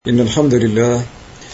إن الحمد لله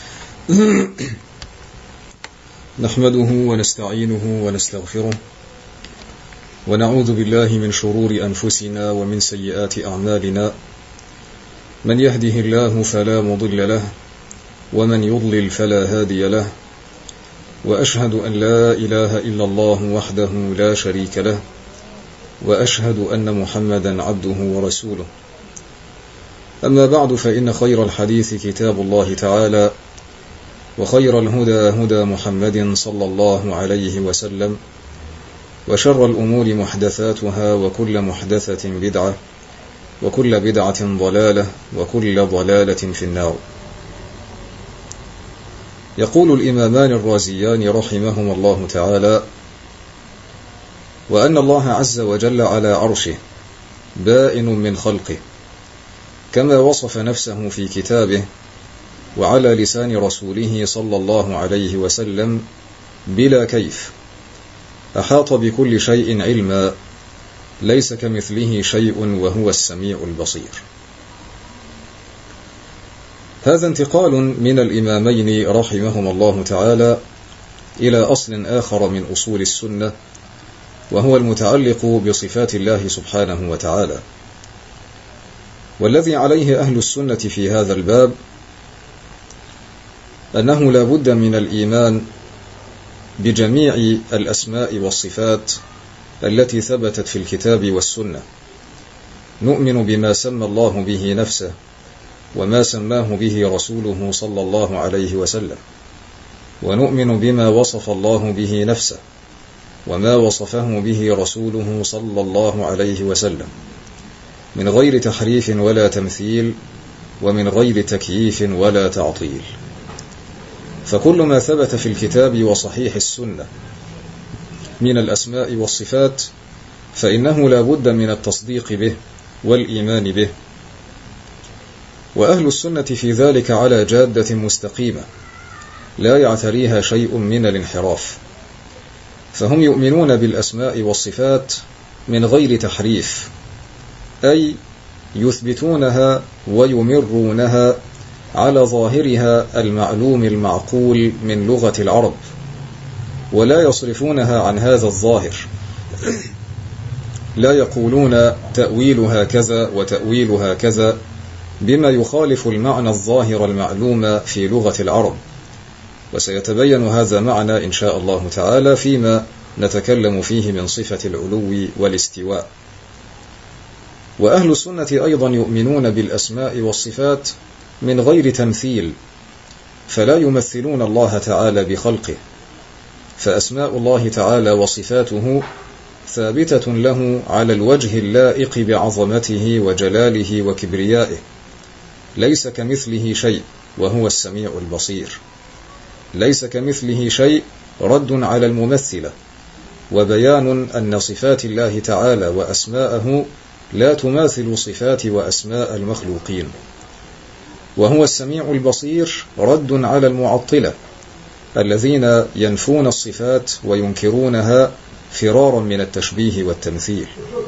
نحمده ونستعينه ونستغفره ونعوذ بالله من شرور أنفسنا ومن سيئات أعمالنا. من يهده الله فلا مضل له ومن يضلل فلا هادي له، وأشهد أن لا إله إلا الله وحده لا شريك له، وأشهد أن محمدا عبده ورسوله. أما بعد، فإن خير الحديث كتاب الله تعالى، وخير الهدى هدى محمد صلى الله عليه وسلم، وشر الأمور محدثاتها، وكل محدثة بدعة، وكل بدعة ضلالة، وكل ضلالة في النار. يقول الإمامان الرازيان رحمهما الله تعالى: وأن الله عز وجل على عرشه بائن من خلقه، كما وصف نفسه في كتابه وعلى لسان رسوله صلى الله عليه وسلم بلا كيف. أحاط بكل شيء علما، ليس كمثله شيء وهو السميع البصير. هذا انتقال من الإمامين رحمهما الله تعالى إلى أصل آخر من أصول السنة، وهو المتعلق بصفات الله سبحانه وتعالى. والذي عليه أهل السنة في هذا الباب أنه لا بد من الإيمان بجميع الأسماء والصفات التي ثبتت في الكتاب والسنة. نؤمن بما سمى الله به نفسه، وما سماه به رسوله صلى الله عليه وسلم، ونؤمن بما وصف الله به نفسه، وما وصفه به رسوله صلى الله عليه وسلم، من غير تحريف ولا تمثيل، ومن غير تكييف ولا تعطيل. فكل ما ثبت في الكتاب وصحيح السنة من الأسماء والصفات فإنه لا بد من التصديق به والإيمان به. وأهل السنة في ذلك على جادة مستقيمة لا يعتريها شيء من الانحراف، فهم يؤمنون بالأسماء والصفات من غير تحريف، أي يثبتونها ويمرونها على ظاهرها المعلوم المعقول من لغة العرب، ولا يصرفونها عن هذا الظاهر. لا يقولون تأويلها كذا وتأويلها كذا بما يخالف المعنى الظاهر المعلوم في لغة العرب، وسيتبين هذا معنى إن شاء الله تعالى فيما نتكلم فيه من صفة العلو والاستواء. وأهل السنة أيضا يؤمنون بالأسماء والصفات من غير تمثيل، فلا يمثلون الله تعالى بخلقه، فأسماء الله تعالى وصفاته ثابتة له على الوجه اللائق بعظمته وجلاله وكبريائه، ليس كمثله شيء وهو السميع البصير. ليس كمثله شيء رد على الممثلة، وبيان أن صفات الله تعالى وأسماءه لا تماثل صفات وأسماء المخلوقين. وهو السميع البصير رد على المعطلة الذين ينفون الصفات وينكرونها فرارا من التشبيه والتمثيل.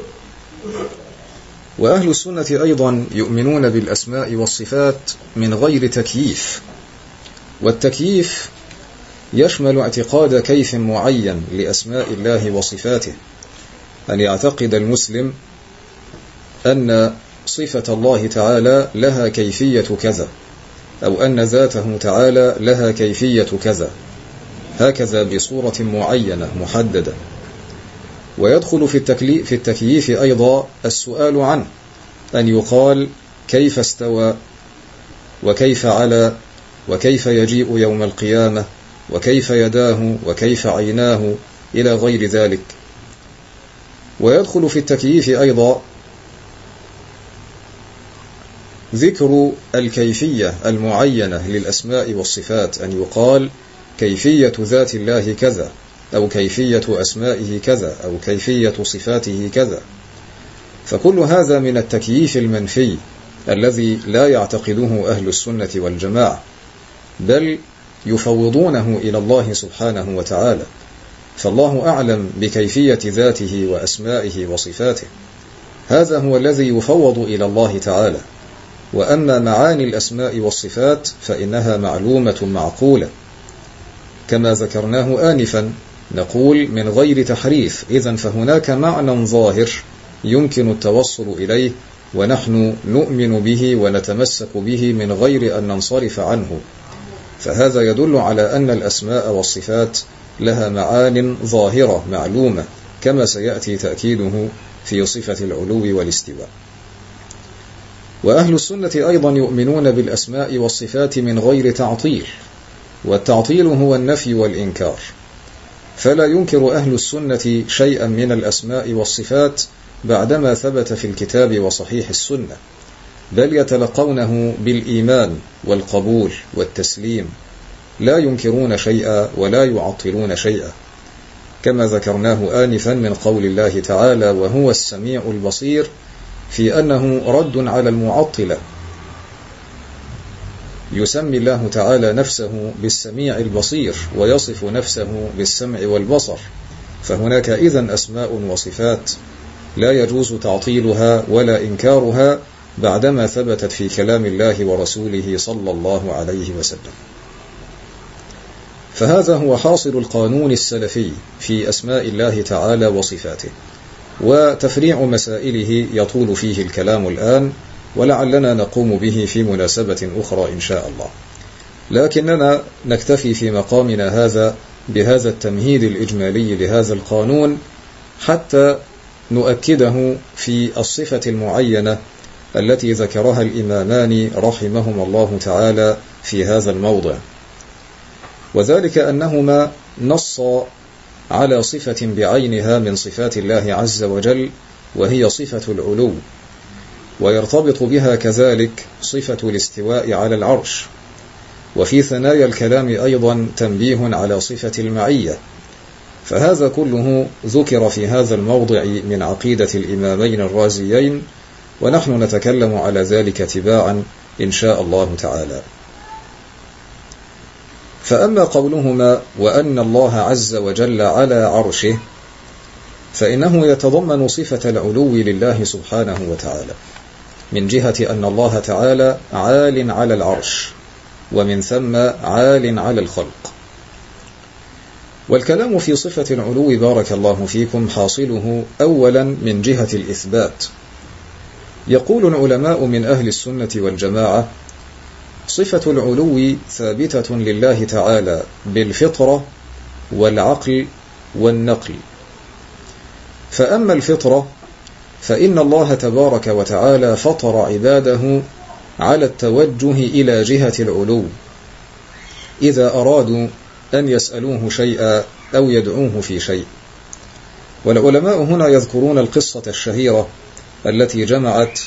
وأهل السنة أيضا يؤمنون بالأسماء والصفات من غير تكييف، والتكييف يشمل اعتقاد كيف معين لأسماء الله وصفاته، أن يعتقد المسلم أن صفة الله تعالى لها كيفية كذا، أو أن ذاته تعالى لها كيفية كذا، هكذا بصورة معينة محددة. ويدخل في التكييف أيضا السؤال عنه، أن يقال كيف استوى، وكيف علا، وكيف يجيء يوم القيامة، وكيف يداه، وكيف عيناه، إلى غير ذلك. ويدخل في التكييف أيضا ذكر الكيفية المعينة للأسماء والصفات، أن يقال كيفية ذات الله كذا، أو كيفية أسمائه كذا، أو كيفية صفاته كذا. فكل هذا من التكييف المنفي الذي لا يعتقده أهل السنة والجماعة، بل يفوضونه إلى الله سبحانه وتعالى، فالله أعلم بكيفية ذاته وأسمائه وصفاته. هذا هو الذي يفوض إلى الله تعالى، وأما معاني الأسماء والصفات فإنها معلومة معقولة كما ذكرناه آنفا، نقول من غير تحريف. إذن فهناك معنى ظاهر يمكن التوصل إليه، ونحن نؤمن به ونتمسك به من غير أن ننصرف عنه، فهذا يدل على أن الأسماء والصفات لها معان ظاهرة معلومة كما سيأتي تأكيده في صفة العلو والاستواء. وأهل السنة أيضا يؤمنون بالأسماء والصفات من غير تعطيل، والتعطيل هو النفي والإنكار، فلا ينكر أهل السنة شيئا من الأسماء والصفات بعدما ثبت في الكتاب وصحيح السنة، بل يتلقونه بالإيمان والقبول والتسليم، لا ينكرون شيئا ولا يعطلون شيئا، كما ذكرناه آنفا من قول الله تعالى وهو السميع البصير، في أنه رد على المعطلة. يسمي الله تعالى نفسه بالسميع البصير ويصف نفسه بالسمع والبصر، فهناك إذن أسماء وصفات لا يجوز تعطيلها ولا إنكارها بعدما ثبتت في كلام الله ورسوله صلى الله عليه وسلم. فهذا هو حاصل القانون السلفي في أسماء الله تعالى وصفاته، وتفريع مسائله يطول فيه الكلام الآن، ولعلنا نقوم به في مناسبة أخرى إن شاء الله، لكننا نكتفي في مقامنا هذا بهذا التمهيد الإجمالي لهذا القانون حتى نؤكده في الصفة المعينة التي ذكرها الإمامان رحمهما الله تعالى في هذا الموضع، وذلك أنهما نصا على صفة بعينها من صفات الله عز وجل، وهي صفة العلو، ويرتبط بها كذلك صفة الاستواء على العرش. وفي ثنايا الكلام أيضا تنبيه على صفة المعية، فهذا كله ذكر في هذا الموضع من عقيدة الإمامين الرازيين، ونحن نتكلم على ذلك تباعا إن شاء الله تعالى. فأما قولهما وأن الله عز وجل على عرشه، فإنه يتضمن صفة العلو لله سبحانه وتعالى، من جهة أن الله تعالى عال على العرش، ومن ثم عال على الخلق. والكلام في صفة العلو بارك الله فيكم حاصله أولا من جهة الإثبات. يقول العلماء من أهل السنة والجماعة صفة العلو ثابتة لله تعالى بالفطرة والعقل والنقل. فأما الفطرة فإن الله تبارك وتعالى فطر عباده على التوجه إلى جهة العلو إذا أرادوا أن يسألوه شيئا أو يدعوه في شيء. والعلماء هنا يذكرون القصة الشهيرة التي جمعت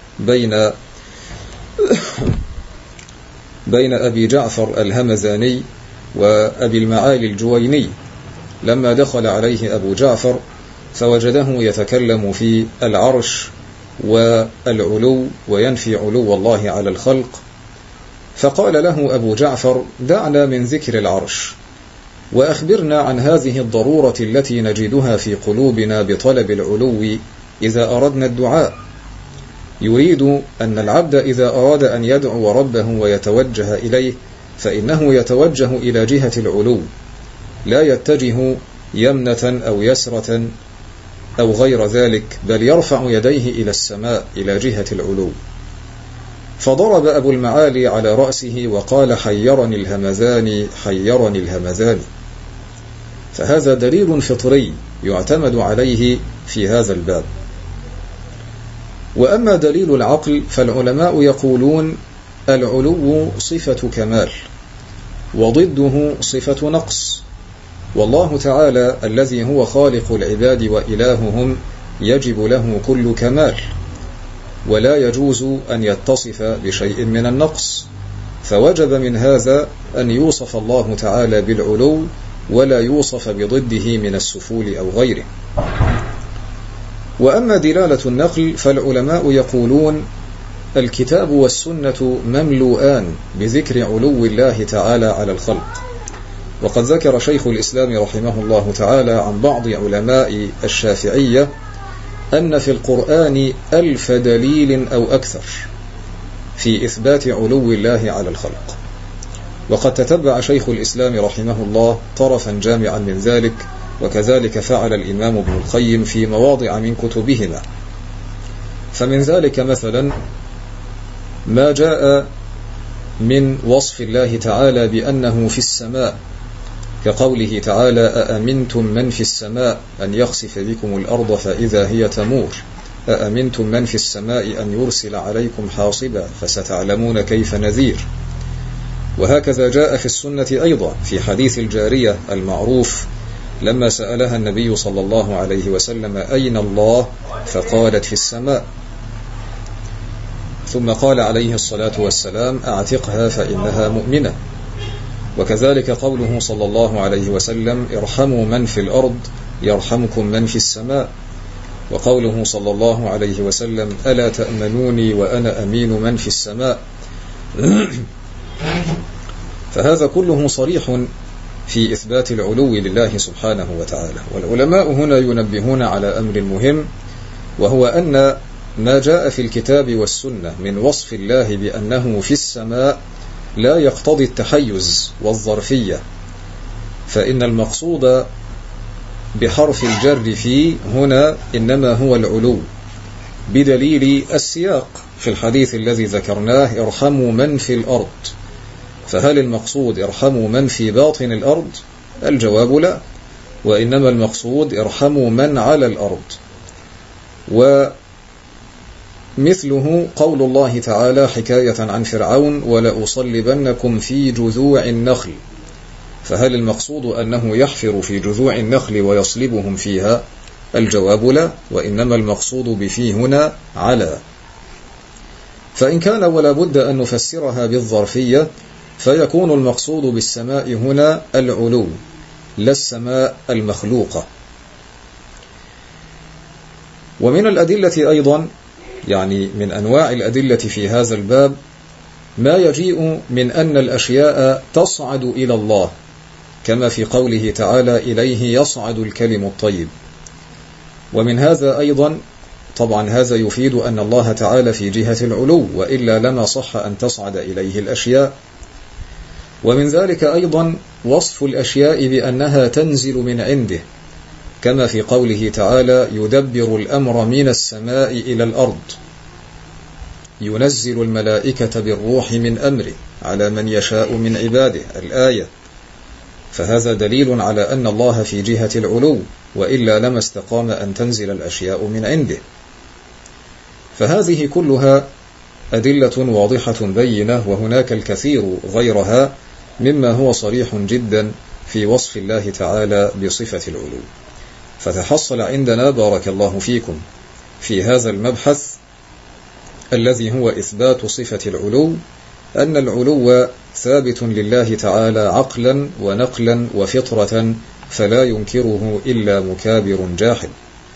بين أبي جعفر الهمذاني وأبي المعالي الجويني، لما دخل عليه أبو جعفر فوجده يتكلم في العرش والعلو وينفي علو الله على الخلق، فقال له أبو جعفر دعنا من ذكر العرش وأخبرنا عن هذه الضرورة التي نجدها في قلوبنا بطلب العلو إذا أردنا الدعاء. يريد أن العبد إذا أراد أن يدعو ربه ويتوجه إليه فإنه يتوجه إلى جهة العلو، لا يتجه يمنة أو يسرة أو غير ذلك، بل يرفع يديه إلى السماء إلى جهة العلو. فضرب أبو المعالي على رأسه وقال حيرني الهمذاني حيرني الهمذاني. فهذا دليل فطري يعتمد عليه في هذا الباب. وأما دليل العقل فالعلماء يقولون العلو صفة كمال وضده صفة نقص، والله تعالى الذي هو خالق العباد وإلههم يجب له كل كمال، ولا يجوز أن يتصف بشيء من النقص، فوجب من هذا أن يوصف الله تعالى بالعلو ولا يوصف بضده من السفول أو غيره. وأما دلالة النقل فالعلماء يقولون الكتاب والسنة مملوءان بذكر علو الله تعالى على الخلق. وقد ذكر شيخ الإسلام رحمه الله تعالى عن بعض علماء الشافعية أن في القرآن 1000 دليل أو أكثر في إثبات علو الله على الخلق. وقد تتبع شيخ الإسلام رحمه الله طرفا جامعا من ذلك، وكذلك فعل الإمام ابن القيم في مواضع من كتبهما. فمن ذلك مثلا ما جاء من وصف الله تعالى بأنه في السماء، كقوله تعالى: أأمنتم من في السماء أن يخسف بكم الأرض فإذا هي تمور، أأمنتم من في السماء أن يرسل عليكم حاصبا فستعلمون كيف نذير. وهكذا جاء في السنة أيضا في حديث الجارية المعروف لما سألها النبي صلى الله عليه وسلم: أين الله؟ فقالت: في السماء. ثم قال عليه الصلاة والسلام: أعتقها فإنها مؤمنة. وكذلك قوله صلى الله عليه وسلم: ارحموا من في الأرض يرحمكم من في السماء. وقوله صلى الله عليه وسلم: ألا تأمنوني وأنا أمين من في السماء. فهذا كله صريح في إثبات العلو لله سبحانه وتعالى. والعلماء هنا ينبهون على أمر مهم، وهو أن ما جاء في الكتاب والسنة من وصف الله بأنه في السماء لا يقتضي التحيز والظرفية، فإن المقصود بحرف الجر فيه هنا إنما هو العلو، بدليل السياق في الحديث الذي ذكرناه: ارحموا من في الأرض. فهل المقصود ارحموا من في باطن الأرض؟ الجواب لا، وإنما المقصود ارحموا من على الأرض. ومثله قول الله تعالى حكاية عن فرعون: ولأصلبنكم في جذوع النخل. فهل المقصود أنه يحفر في جذوع النخل ويصلبهم فيها؟ الجواب لا، وإنما المقصود بفيه هنا على. فإن كان ولا بد أن نفسرها بالظرفية، فيكون المقصود بالسماء هنا العلو، لا السماء المخلوقة. ومن الأدلة أيضا، يعني من أنواع الأدلة في هذا الباب، ما يجيء من أن الأشياء تصعد إلى الله، كما في قوله تعالى: إليه يصعد الكلم الطيب. ومن هذا أيضا، طبعا هذا يفيد أن الله تعالى في جهة العلو، وإلا لما صح أن تصعد إليه الأشياء. ومن ذلك أيضا وصف الأشياء بأنها تنزل من عنده، كما في قوله تعالى: يدبر الأمر من السماء إلى الأرض، ينزل الملائكة بالروح من أمره على من يشاء من عباده، الآية. فهذا دليل على أن الله في جهة العلو، وإلا لما استقام أن تنزل الأشياء من عنده. فهذه كلها أدلة واضحة بينة، وهناك الكثير غيرها مما هو صريح جدا في وصف الله تعالى بصفة العلو. فتحصل عندنا بارك الله فيكم في هذا المبحث الذي هو إثبات صفة العلو، أن العلو ثابت لله تعالى عقلا ونقلا وفطرة، فلا ينكره إلا مكابر جاحد.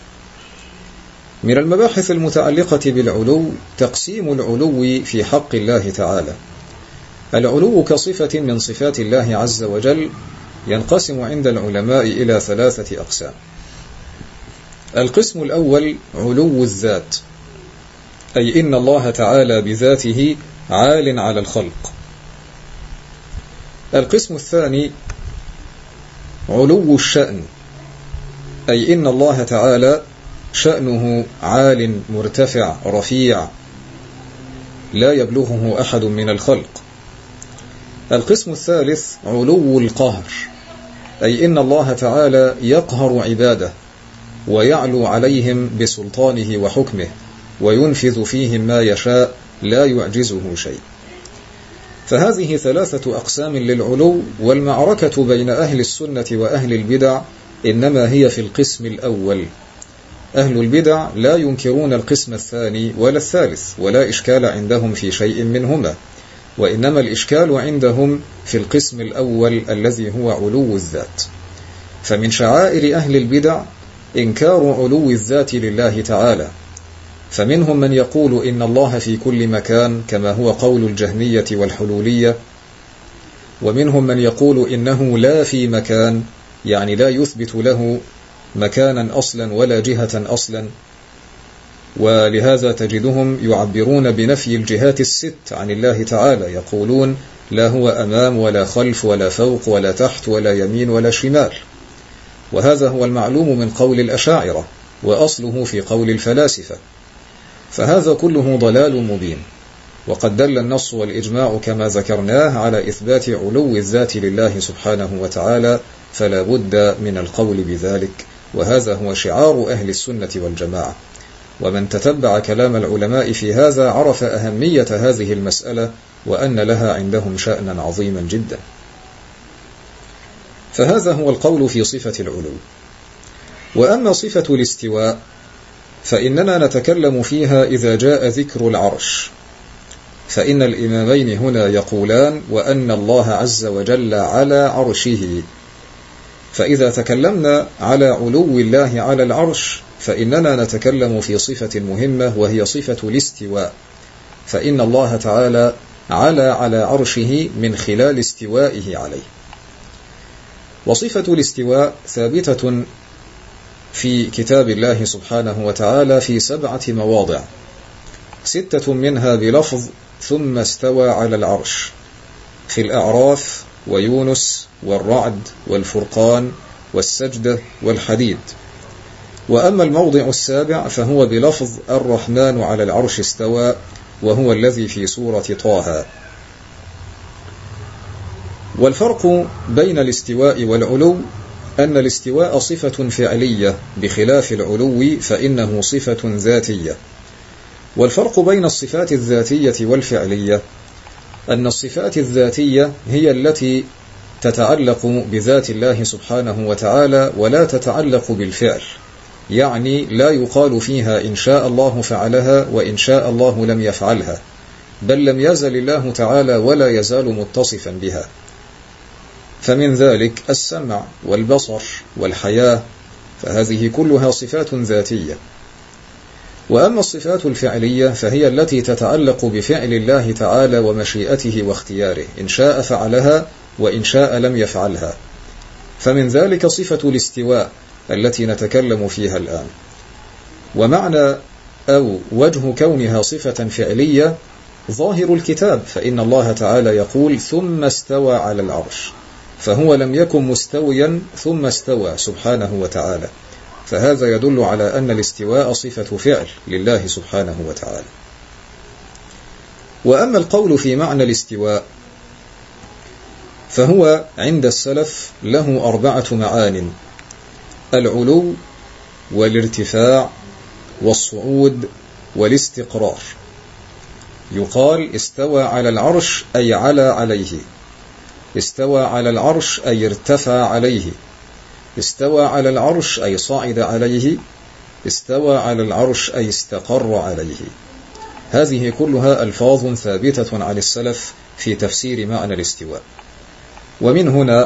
من المباحث المتعلقة بالعلو تقسيم العلو في حق الله تعالى. العلو كصفة من صفات الله عز وجل ينقسم عند العلماء إلى 3 أقسام. القسم الأول علو الذات، أي إن الله تعالى بذاته عال على الخلق. القسم الثاني علو الشأن، أي إن الله تعالى شأنه عال مرتفع رفيع لا يبلغه أحد من الخلق. القسم الثالث علو القهر، أي إن الله تعالى يقهر عباده ويعلو عليهم بسلطانه وحكمه، وينفذ فيهم ما يشاء لا يعجزه شيء. فهذه 3 أقسام للعلو، والمعركة بين أهل السنة وأهل البدع إنما هي في القسم الأول. أهل البدع لا ينكرون القسم الثاني ولا الثالث، ولا إشكال عندهم في شيء منهما، وإنما الإشكال عندهم في القسم الأول الذي هو علو الذات. فمن شعائر أهل البدع إنكار علو الذات لله تعالى، فمنهم من يقول إن الله في كل مكان كما هو قول الجهمية والحلولية، ومنهم من يقول إنه لا في مكان، يعني لا يثبت له مكانا أصلا ولا جهة أصلا. ولهذا تجدهم يعبرون بنفي الجهات الست عن الله تعالى، يقولون لا هو أمام ولا خلف ولا فوق ولا تحت ولا يمين ولا شمال. وهذا هو المعلوم من قول الأشاعرة، وأصله في قول الفلاسفة، فهذا كله ضلال مبين. وقد دل النص والإجماع كما ذكرناه على إثبات علو الذات لله سبحانه وتعالى، فلا بد من القول بذلك، وهذا هو شعار أهل السنة والجماعة. ومن تتبع كلام العلماء في هذا عرف أهمية هذه المسألة، وأن لها عندهم شأنا عظيما جدا. فهذا هو القول في صفة العلو. وأما صفة الاستواء فإننا نتكلم فيها إذا جاء ذكر العرش، فإن الإمامين هنا يقولان وأن الله عز وجل على عرشه. فإذا تكلمنا على علو الله على العرش فإننا نتكلم في صفة مهمة، وهي صفة الاستواء، فإن الله تعالى على عرشه من خلال استوائه عليه. وصفة الاستواء ثابتة في كتاب الله سبحانه وتعالى في 7 مواضع، 6 منها بلفظ ثم استوى على العرش، في الأعراف ويونس والرعد والفرقان والسجدة والحديد. وأما الموضع 7 فهو بلفظ الرحمن على العرش استوى، وهو الذي في سورة طه. والفرق بين الاستواء والعلو أن الاستواء صفة فعلية بخلاف العلو فإنه صفة ذاتية. والفرق بين الصفات الذاتية والفعلية أن الصفات الذاتية هي التي تتعلق بذات الله سبحانه وتعالى ولا تتعلق بالفعل، يعني لا يقال فيها إن شاء الله فعلها وإن شاء الله لم يفعلها، بل لم يزل الله تعالى ولا يزال متصفا بها. فمن ذلك السمع والبصر والحياة، فهذه كلها صفات ذاتية. وأما الصفات الفعلية فهي التي تتعلق بفعل الله تعالى ومشيئته واختياره، إن شاء فعلها وإن شاء لم يفعلها. فمن ذلك صفة الاستواء التي نتكلم فيها الآن. ومعنى أو وجه كونها صفة فعلية ظاهر الكتاب، فإن الله تعالى يقول ثم استوى على العرش، فهو لم يكن مستويا ثم استوى سبحانه وتعالى، فهذا يدل على أن الاستواء صفة فعل لله سبحانه وتعالى. وأما القول في معنى الاستواء فهو عند السلف له 4 معان: العلو والارتفاع والصعود والاستقرار. يقال استوى على العرش أي على عليه، استوى على العرش أي ارتفع عليه، استوى على العرش أي صعد عليه، استوى على العرش أي استقر عليه. هذه كلها ألفاظ ثابتة عن السلف في تفسير معنى الاستواء. ومن هنا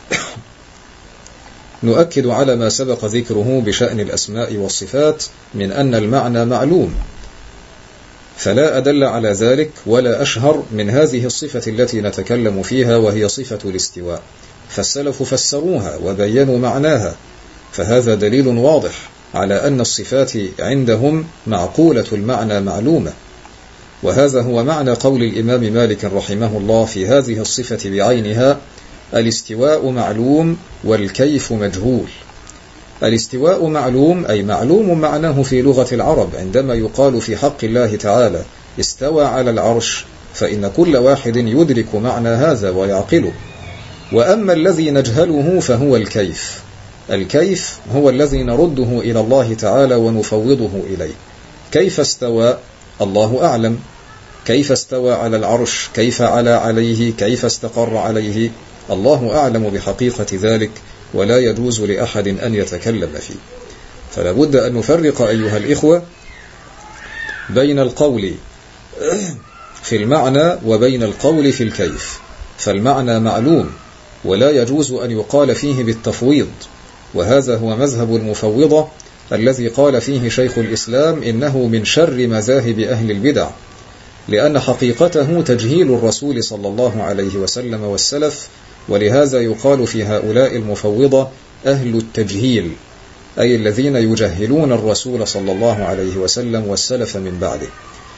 نؤكد على ما سبق ذكره بشأن الأسماء والصفات من أن المعنى معلوم، فلا أدل على ذلك ولا أشهر من هذه الصفة التي نتكلم فيها، وهي صفة الاستواء، فالسلف فسروها وبينوا معناها، فهذا دليل واضح على أن الصفات عندهم معقولة المعنى معلومة. وهذا هو معنى قول الإمام مالك رحمه الله في هذه الصفة بعينها: الاستواء معلوم والكيف مجهول. الاستواء معلوم أي معلوم معناه في لغة العرب، عندما يقال في حق الله تعالى استوى على العرش فإن كل واحد يدرك معنى هذا ويعقله. وأما الذي نجهله فهو الكيف. الكيف هو الذي نرده إلى الله تعالى ونفوضه إليه. كيف استوى؟ الله أعلم. كيف استوى على العرش؟ كيف علا عليه؟ كيف استقر عليه؟ الله أعلم بحقيقة ذلك، ولا يجوز لأحد أن يتكلم فيه. فلا بد أن نفرق أيها الإخوة بين القول في المعنى وبين القول في الكيف. فالمعنى معلوم ولا يجوز أن يقال فيه بالتفويض، وهذا هو مذهب المفوضة الذي قال فيه شيخ الإسلام إنه من شر مذاهب أهل البدع، لأن حقيقته تجهيل الرسول صلى الله عليه وسلم والسلف، ولهذا يقال في هؤلاء المفوضة أهل التجهيل، أي الذين يجهلون الرسول صلى الله عليه وسلم والسلف من بعده.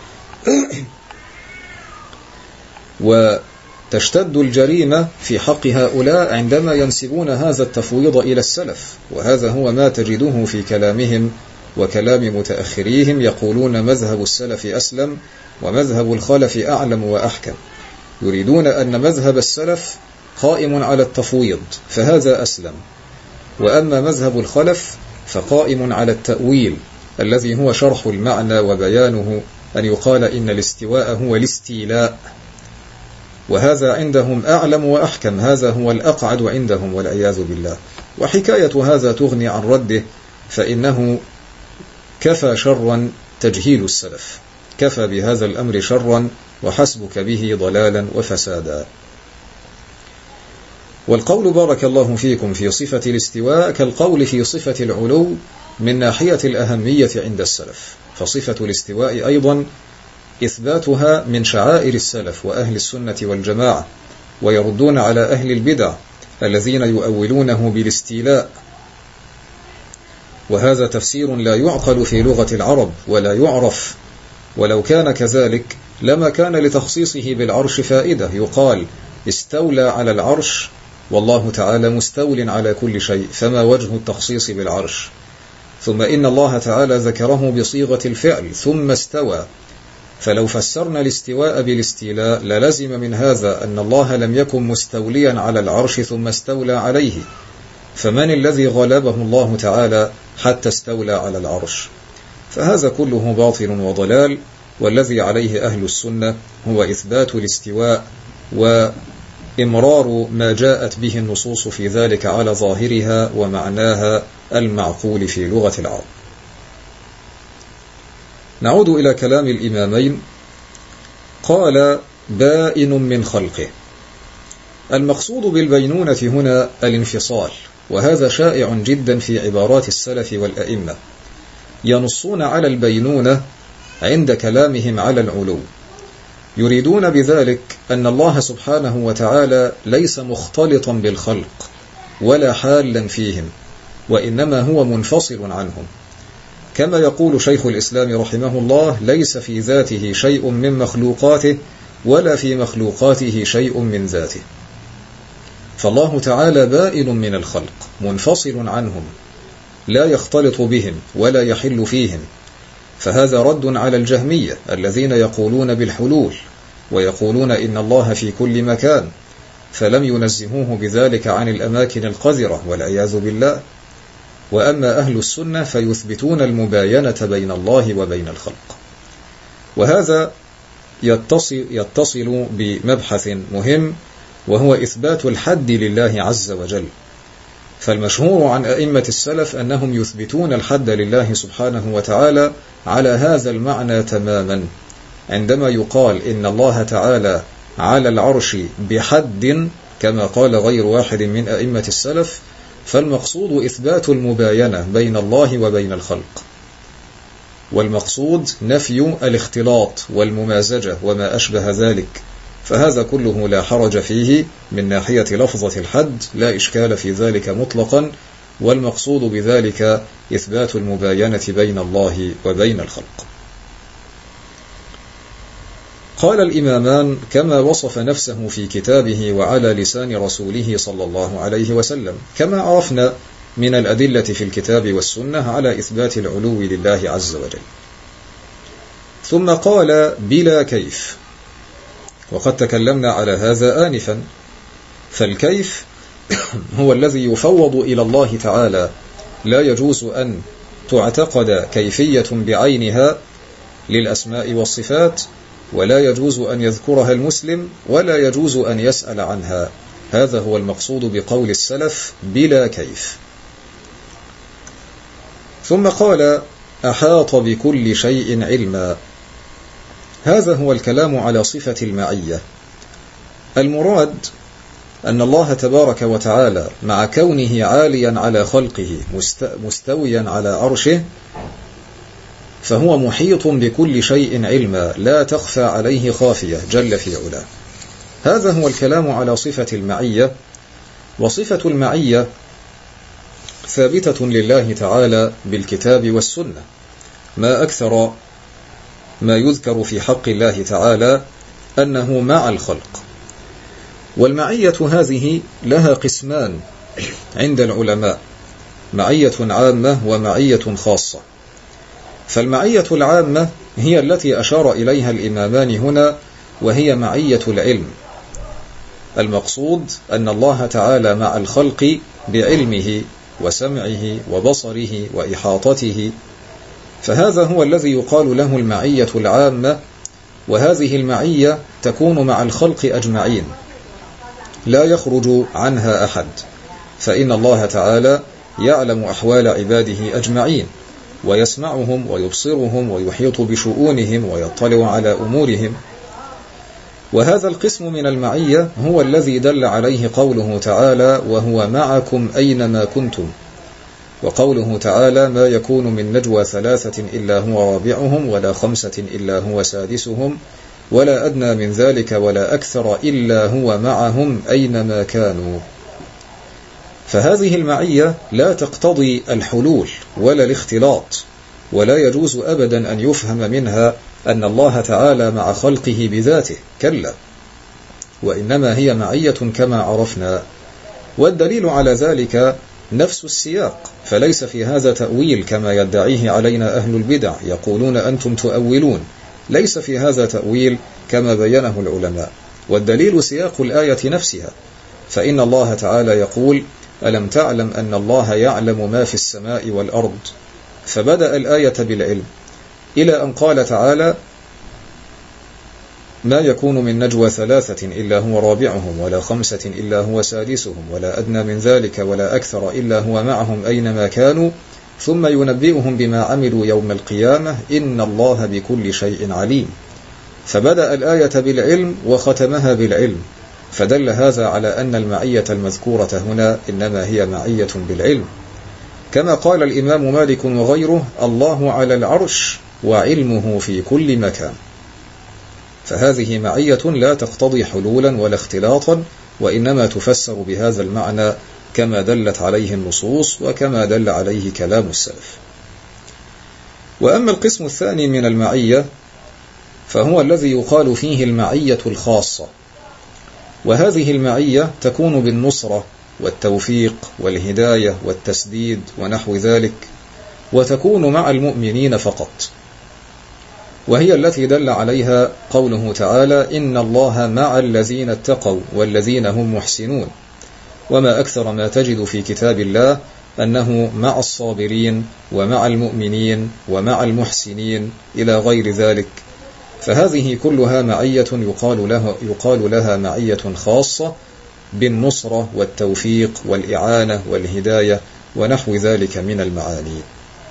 وتشتد الجريمة في حق هؤلاء عندما ينسبون هذا التفويض إلى السلف، وهذا هو ما تجده في كلامهم وكلام متأخريهم، يقولون مذهب السلف أسلم ومذهب الخلف أعلم وأحكم، يريدون أن مذهب السلف قائم على التفويض فهذا أسلم، وأما مذهب الخلف فقائم على التأويل الذي هو شرح المعنى وبيانه، أن يقال إن الاستواء هو الاستيلاء، وهذا عندهم أعلم وأحكم، هذا هو الأقعد عندهم والعياذ بالله. وحكاية هذا تغني عن رده، فإنه كفى شرا تجهيل السلف، كفى بهذا الأمر شرا وحسبك به ضلالا وفسادا. والقول بارك الله فيكم في صفة الاستواء كالقول في صفة العلو من ناحية الأهمية عند السلف، فصفة الاستواء أيضا إثباتها من شعائر السلف وأهل السنة والجماعة، ويردون على أهل البدع الذين يؤولونه بالاستيلاء، وهذا تفسير لا يعقل في لغة العرب ولا يعرف، ولو كان كذلك لما كان لتخصيصه بالعرش فائدة، يقال استولى على العرش والله تعالى مستول على كل شيء، فما وجه التخصيص بالعرش؟ ثم إن الله تعالى ذكره بصيغة الفعل ثم استوى، فلو فسرنا الاستواء بالاستيلاء للزم من هذا أن الله لم يكن مستوليا على العرش ثم استولى عليه، فمن الذي غلبه الله تعالى حتى استولى على العرش؟ فهذا كله باطل وضلال، والذي عليه أهل السنة هو إثبات الاستواء وإمرار ما جاءت به النصوص في ذلك على ظاهرها ومعناها المعقول في لغة العرب. نعود إلى كلام الإمامين. قال بائن من خلقه. المقصود بالبينونة هنا الانفصال، وهذا شائع جدا في عبارات السلف والأئمة، ينصون على البينونة عند كلامهم على العلو، يريدون بذلك أن الله سبحانه وتعالى ليس مختلطا بالخلق ولا حالا فيهم، وإنما هو منفصل عنهم، كما يقول شيخ الإسلام رحمه الله ليس في ذاته شيء من مخلوقاته ولا في مخلوقاته شيء من ذاته. فالله تعالى بائن من الخلق منفصل عنهم، لا يختلط بهم ولا يحل فيهم، فهذا رد على الجهمية الذين يقولون بالحلول ويقولون إن الله في كل مكان، فلم ينزهوه بذلك عن الأماكن القذرة والعياذ بالله. وأما أهل السنة فيثبتون المباينة بين الله وبين الخلق، وهذا يتصل بمبحث مهم، وهو إثبات الحد لله عز وجل. فالمشهور عن أئمة السلف أنهم يثبتون الحد لله سبحانه وتعالى على هذا المعنى تماما، عندما يقال إن الله تعالى على العرش بحد كما قال غير واحد من أئمة السلف، فالمقصود إثبات المباينة بين الله وبين الخلق، والمقصود نفي الاختلاط والممازجة وما أشبه ذلك، فهذا كله لا حرج فيه من ناحية لفظة الحد، لا إشكال في ذلك مطلقا، والمقصود بذلك إثبات المباينة بين الله وبين الخلق. قال الإمامان كما وصف نفسه في كتابه وعلى لسان رسوله صلى الله عليه وسلم، كما عرفنا من الأدلة في الكتاب والسنة على إثبات العلو لله عز وجل. ثم قال بلا كيف، وقد تكلمنا على هذا آنفا، فالكيف هو الذي يفوض إلى الله تعالى، لا يجوز أن تعتقد كيفية بعينها للأسماء والصفات، ولا يجوز أن يذكرها المسلم، ولا يجوز أن يسأل عنها. هذا هو المقصود بقول السلف بلا كيف. ثم قال أحاط بكل شيء علما. هذا هو الكلام على صفة المعية. المراد أن الله تبارك وتعالى مع كونه عاليا على خلقه مستويا على عرشه، فهو محيط بكل شيء علما، لا تخفى عليه خافية جل في علاه. هذا هو الكلام على صفة المعية. وصفة المعية ثابتة لله تعالى بالكتاب والسنة، ما أكثر ما يذكر في حق الله تعالى أنه مع الخلق. والمعية هذه لها قسمان عند العلماء: معية عامة ومعية خاصة. فالمعية العامة هي التي أشار إليها الإمامان هنا، وهي معية العلم. المقصود أن الله تعالى مع الخلق بعلمه وسمعه وبصره وإحاطته، فهذا هو الذي يقال له المعية العامة. وهذه المعية تكون مع الخلق أجمعين، لا يخرج عنها أحد، فإن الله تعالى يعلم أحوال عباده أجمعين، ويسمعهم ويبصرهم ويحيط بشؤونهم ويطلع على أمورهم. وهذا القسم من المعية هو الذي دل عليه قوله تعالى: وهو معكم أينما كنتم. وقوله تعالى: ما يكون من نجوى ثلاثة إلا هو رابعهم ولا خمسة إلا هو سادسهم ولا أدنى من ذلك ولا أكثر إلا هو معهم أينما كانوا. فهذه المعية لا تقتضي الحلول ولا الاختلاط، ولا يجوز أبدا أن يفهم منها أن الله تعالى مع خلقه بذاته، كلا، وإنما هي معية كما عرفنا. والدليل على ذلك نفس السياق، فليس في هذا تأويل كما يدعيه علينا أهل البدع، يقولون أنتم تؤولون. ليس في هذا تأويل كما بينه العلماء، والدليل سياق الآية نفسها. فإن الله تعالى يقول: ألم تعلم أن الله يعلم ما في السماء والأرض، فبدأ الآية بالعلم إلى أن قال تعالى: ما يكون من نجوى ثلاثة إلا هو رابعهم ولا خمسة إلا هو سادسهم ولا أدنى من ذلك ولا أكثر إلا هو معهم أينما كانوا ثم ينبئهم بما عملوا يوم القيامة إن الله بكل شيء عليم. فبدأ الآية بالعلم وختمها بالعلم، فدل هذا على أن المعية المذكورة هنا إنما هي معية بالعلم. كما قال الإمام مالك وغيره: الله على العرش وعلمه في كل مكان. فهذه معية لا تقتضي حلولا ولا اختلاطا، وإنما تفسر بهذا المعنى كما دلت عليه النصوص وكما دل عليه كلام السلف. وأما القسم الثاني من المعية فهو الذي يقال فيه المعية الخاصة، وهذه المعية تكون بالنصرة والتوفيق والهداية والتسديد ونحو ذلك، وتكون مع المؤمنين فقط، وهي التي دل عليها قوله تعالى: إن الله مع الذين اتقوا والذين هم محسنون. وما أكثر ما تجد في كتاب الله أنه مع الصابرين ومع المؤمنين ومع المحسنين إلى غير ذلك. فهذه كلها معية يقال لها معية خاصة بالنصرة والتوفيق والإعانة والهداية ونحو ذلك من المعاني.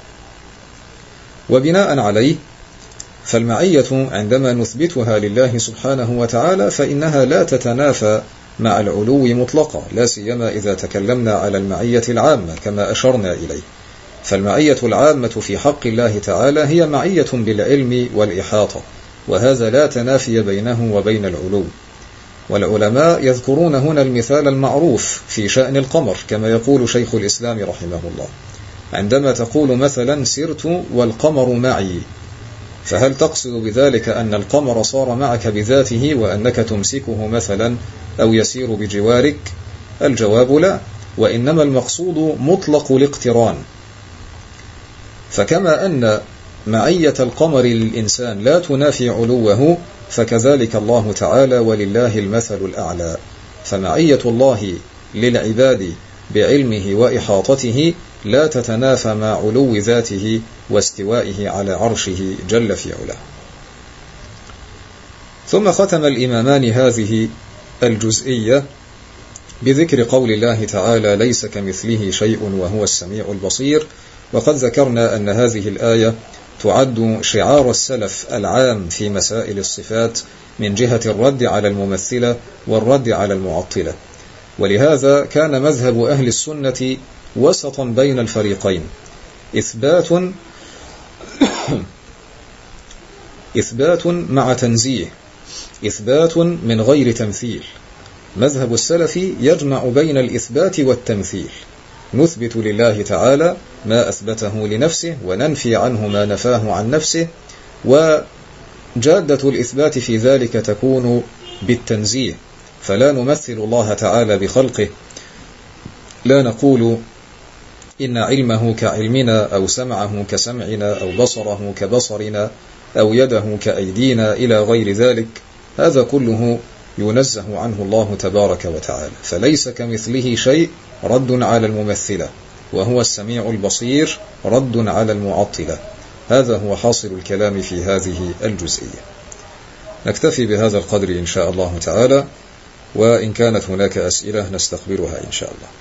وبناء عليه فالمعية عندما نثبتها لله سبحانه وتعالى فإنها لا تتنافى مع العلو مطلقا، لا سيما إذا تكلمنا على المعية العامة كما أشرنا إليه. فالمعية العامة في حق الله تعالى هي معية بالعلم والإحاطة، وهذا لا تنافي بينه وبين العلو. والعلماء يذكرون هنا المثال المعروف في شأن القمر، كما يقول شيخ الإسلام رحمه الله: عندما تقول مثلا سرت والقمر معي، فهل تقصد بذلك أن القمر صار معك بذاته وأنك تمسكه مثلا أو يسير بجوارك؟ الجواب لا، وإنما المقصود مطلق الاقتران. فكما أن معية القمر للإنسان لا تنافي علوه، فكذلك الله تعالى ولله المثل الأعلى. فمعية الله للعباد بعلمه وإحاطته لا تتنافى مع علو ذاته واستوائه على عرشه جل في علاه. ثم ختم الإمامان هذه الجزئية بذكر قول الله تعالى: ليس كمثله شيء وهو السميع البصير. وقد ذكرنا أن هذه الآية تعد شعار السلف العام في مسائل الصفات من جهة الرد على الممثلة والرد على المعطلة، ولهذا كان مذهب أهل السنة وسطا بين الفريقين: إثبات مع تنزيه، إثبات من غير تمثيل. مذهب السلف يجمع بين الإثبات والتمثيل، نثبت لله تعالى ما أثبته لنفسه وننفي عنه ما نفاه عن نفسه، وجادة الإثبات في ذلك تكون بالتنزيه، فلا نمثل الله تعالى بخلقه، لا نقول إن علمه كعلمنا أو سمعه كسمعنا أو بصره كبصرنا أو يده كأيدينا إلى غير ذلك، هذا كله ينزه عنه الله تبارك وتعالى، فليس كمثله شيء رد على الممثلة، وهو السميع البصير رد على المعطلة. هذا هو حاصل الكلام في هذه الجزئية. نكتفي بهذا القدر إن شاء الله تعالى، وإن كانت هناك أسئلة نستقبلها إن شاء الله.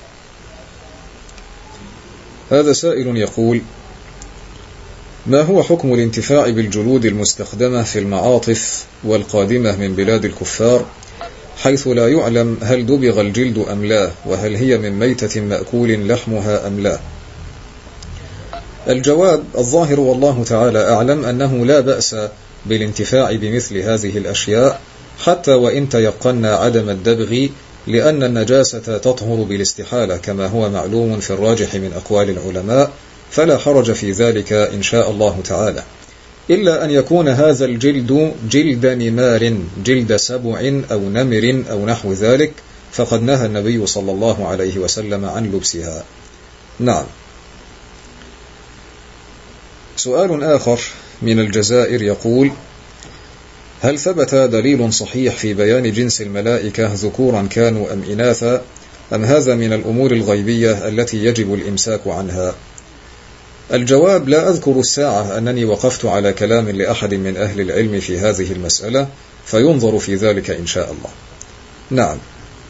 هذا سائل يقول: ما هو حكم الانتفاع بالجلود المستخدمة في المعاطف والقادمة من بلاد الكفار، حيث لا يعلم هل دبغ الجلد أم لا، وهل هي من ميتة مأكول لحمها أم لا؟ الجواب: الظاهر والله تعالى أعلم أنه لا بأس بالانتفاع بمثل هذه الأشياء حتى وإن تيقنا عدم الدبغ، لأن النجاسة تطهر بالاستحالة كما هو معلوم في الراجح من أقوال العلماء، فلا حرج في ذلك إن شاء الله تعالى، إلا أن يكون هذا الجلد جلد نمار، جلد سبع أو نمر أو نحو ذلك، فقد نهى النبي صلى الله عليه وسلم عن لبسها. نعم. سؤال آخر من الجزائر يقول: هل ثبت دليل صحيح في بيان جنس الملائكة ذكورا كانوا أم إناثا، أم هذا من الأمور الغيبية التي يجب الإمساك عنها؟ الجواب: لا أذكر الساعة أنني وقفت على كلام لأحد من أهل العلم في هذه المسألة، فينظر في ذلك إن شاء الله. نعم.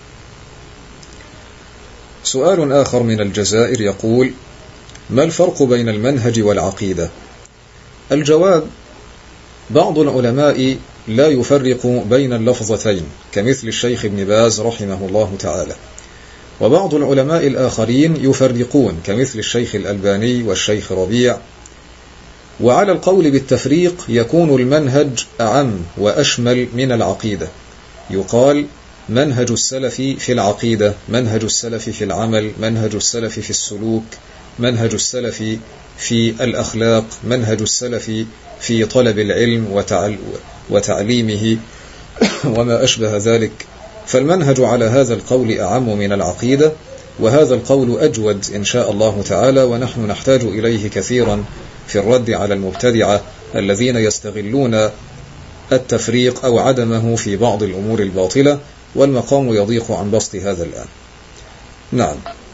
سؤال آخر من الجزائر يقول: ما الفرق بين المنهج والعقيدة؟ الجواب: بعض العلماء لا يفرق بين اللفظتين كمثل الشيخ ابن باز رحمه الله تعالى، وبعض العلماء الآخرين يفرقون كمثل الشيخ الألباني والشيخ ربيع. وعلى القول بالتفريق يكون المنهج أعم وأشمل من العقيدة، يقال منهج السلف في العقيدة، منهج السلف في العمل، منهج السلف في السلوك، منهج السلف في الأخلاق، منهج السلف في طلب العلم وتعليمه وما أشبه ذلك. فالمنهج على هذا القول أعم من العقيدة، وهذا القول أجود إن شاء الله تعالى، ونحن نحتاج إليه كثيرا في الرد على المبتدعة الذين يستغلون التفريق أو عدمه في بعض الأمور الباطلة، والمقام يضيق عن بسط هذا الآن. نعم.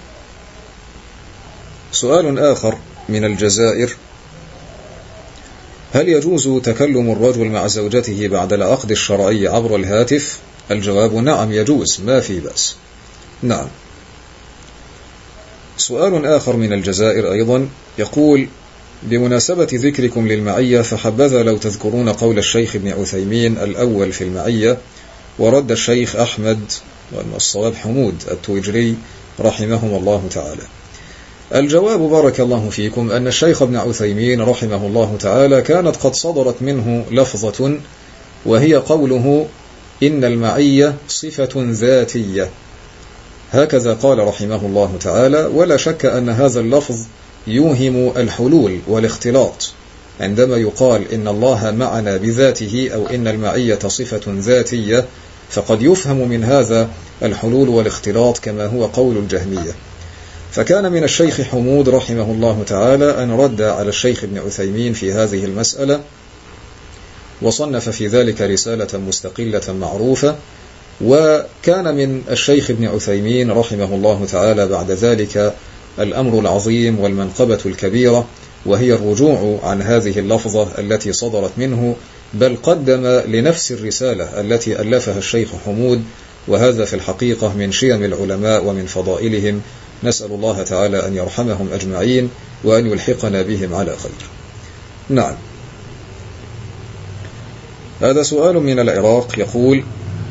سؤال آخر من الجزائر: هل يجوز تكلم الرجل مع زوجته بعد العقد الشرعي عبر الهاتف؟ الجواب: نعم يجوز، ما في بأس. نعم. سؤال آخر من الجزائر أيضا يقول: بمناسبة ذكركم للمعية، فحبذا لو تذكرون قول الشيخ ابن عثيمين الأول في المعية، ورد الشيخ أحمد والصواب حمود التويجري رحمهم الله تعالى. الجواب: بارك الله فيكم، أن الشيخ ابن عثيمين رحمه الله تعالى كانت قد صدرت منه لفظة، وهي قوله: إن المعية صفة ذاتية، هكذا قال رحمه الله تعالى. ولا شك أن هذا اللفظ يوهم الحلول والاختلاط، عندما يقال إن الله معنا بذاته أو إن المعية صفة ذاتية، فقد يفهم من هذا الحلول والاختلاط كما هو قول الجهمية. فكان من الشيخ حمود رحمه الله تعالى أن رد على الشيخ ابن عثيمين في هذه المسألة، وصنف في ذلك رسالة مستقلة معروفة. وكان من الشيخ ابن عثيمين رحمه الله تعالى بعد ذلك الأمر العظيم والمنقبة الكبيرة، وهي الرجوع عن هذه اللفظة التي صدرت منه، بل قدم لنفس الرسالة التي ألفها الشيخ حمود، وهذا في الحقيقة من شيم العلماء ومن فضائلهم. نسأل الله تعالى أن يرحمهم أجمعين وأن يلحقنا بهم على خير. نعم. هذا سؤال من العراق يقول: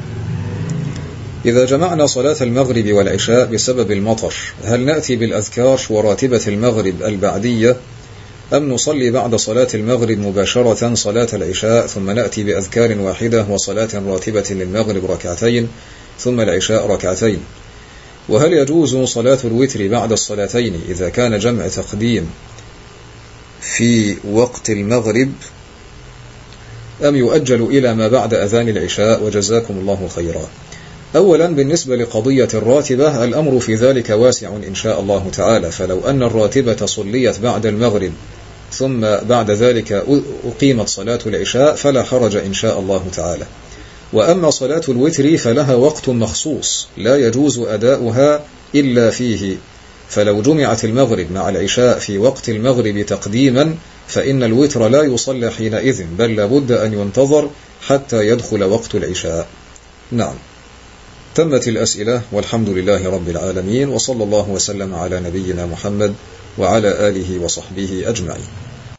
إذا جمعنا صلاة المغرب والعشاء بسبب المطر، هل نأتي بالأذكار وراتبة المغرب البعدية، أم نصلي بعد صلاة المغرب مباشرة صلاة العشاء ثم نأتي بأذكار واحدة وصلاة راتبة للمغرب ركعتين ثم العشاء ركعتين؟ وهل يجوز صلاة الوتر بعد الصلاتين إذا كان جمع تقديم في وقت المغرب أم يؤجل إلى ما بعد أذان العشاء؟ وجزاكم الله خيرا. أولا بالنسبة لقضية الراتبة الأمر في ذلك واسع إن شاء الله تعالى، فلو أن الراتبة صليت بعد المغرب ثم بعد ذلك أقيمت صلاة العشاء فلا حرج إن شاء الله تعالى. وأما صلاة الوتر فلها وقت مخصوص لا يجوز أداؤها إلا فيه، فلو جمعت المغرب مع العشاء في وقت المغرب تقديما فإن الوتر لا يصلى حينئذ، بل لابد أن ينتظر حتى يدخل وقت العشاء. نعم. تمت الأسئلة والحمد لله رب العالمين، وصلى الله وسلم على نبينا محمد وعلى آله وصحبه أجمعين.